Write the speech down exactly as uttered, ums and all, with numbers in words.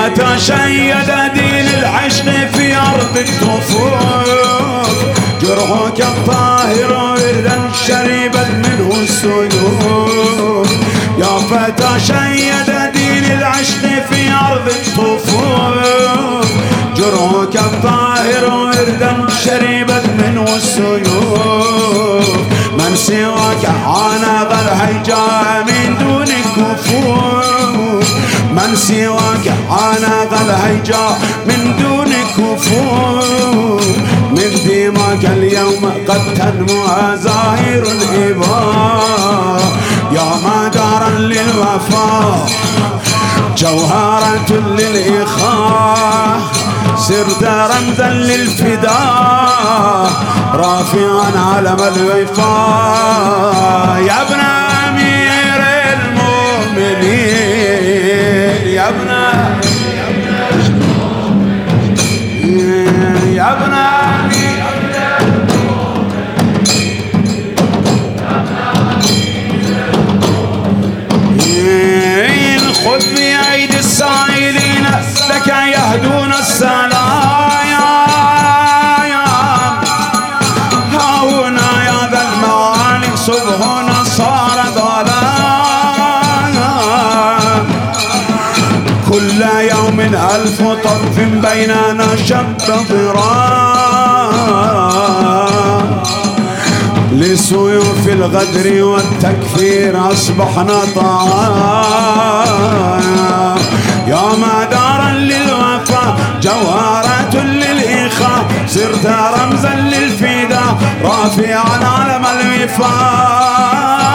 فتى شيد دين العشق في أرض الطفوف، جرحك الطاهر وردا شربت منه السيوف. يا فتى شيد دين العشق في أرض الطفوف، جرحك الطاهر وردا شربت منه السيوف. من سواك عانق الهيجاء من دون كفوف، من سواك عانق الهيجاء من دون كفوف. من دماك اليوم قد تنمو زاهر الإباء، يا مدارا للوفاء جوهرة للإخاء. صرت رمزا للفداء رافعا علم الوفاء. يا ابن أمير المؤمنين، يا ابن يا ابن أمير المؤمنين، خذ بأيدي السائلين لك يهدون السلايا. ها هنا يا ذا الموالي صبحنا صار ضلايا. كل يوم ألف طرف بيننا شب ضرار، لسيوف الغدر والتكفير أصبحنا طعام. يا مدارا للوفاء جوهرة للإخاء، صرت رمزا للفداء رافعا علم الوفاء.